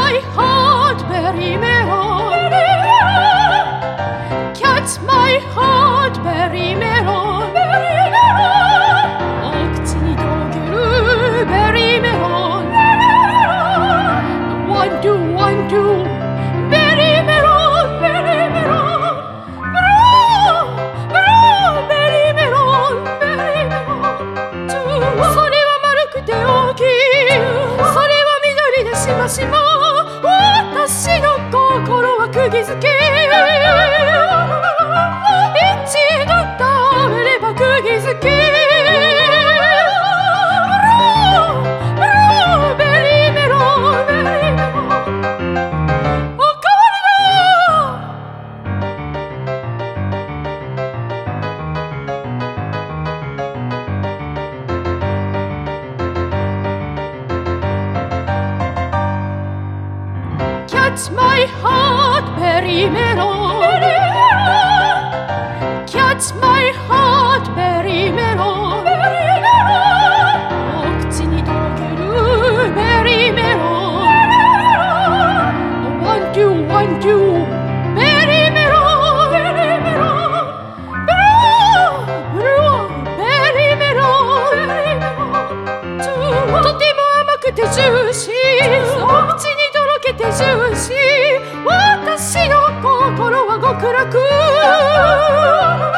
my heart very melon. Catch my heart very melon.お口にとろけるベリーメロン。One two one two ベリーメロンベリーメロン。ベリーメロンベリーメロン。それは丸くて大きい。それは緑でしましま。私の心は釘付け。一度食べれば釘付け。ベリーメロンベリーメロン。おかわりだ。Catch my heart very melon. Catch my heart very melon. お口にとろけるベリーメロン。One two one two ベリーメロンベリーメロン。ベリーメロンベリーメロン。とても甘くてジューシー。お口にとろけてジューシー。私の心は極楽。